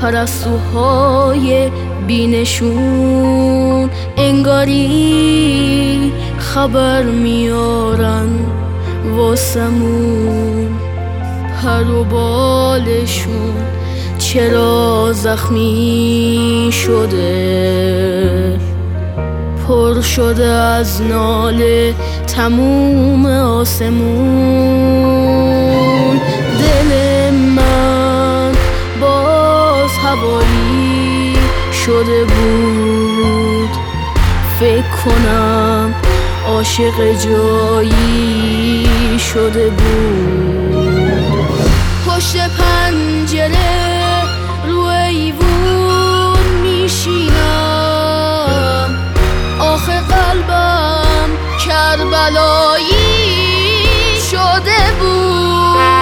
پرستوهای بینشون انگاری خبر میارن واسمون، پر و بالشون چرا زخمی شده، پر شده از ناله تموم آسمون. دل من باز هوایی شده بود، فکر کنم عاشق جایی شده بود. پشت پنجره رو ایوون میشینم، آخه قلبم کربلایی شده بود.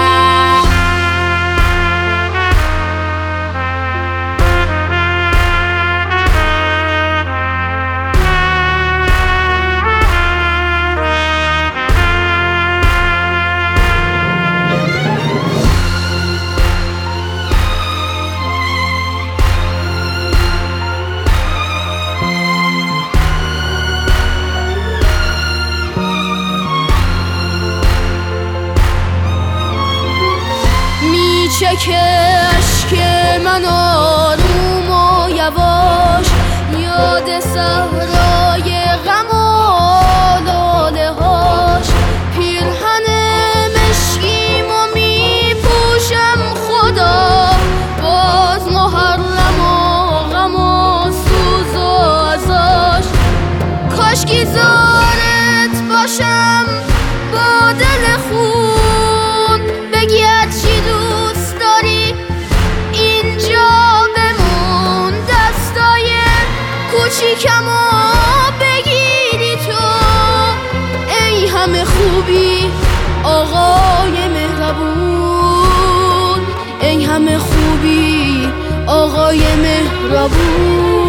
چک اشک من آروم و یواش، یاد صحرای غم و لاله هاش. پیرهن مشکیم و می پوشم خدا، باز محرم و غم و سوز و عزاش. کاشکی زارت باشم با دل خون، بگی هرچی دوست داری اینجا بمون. دستای کوچیکمو بگیری تو، ای همه خوبی آقای مهربون، ای همه خوبی آقای مهربون.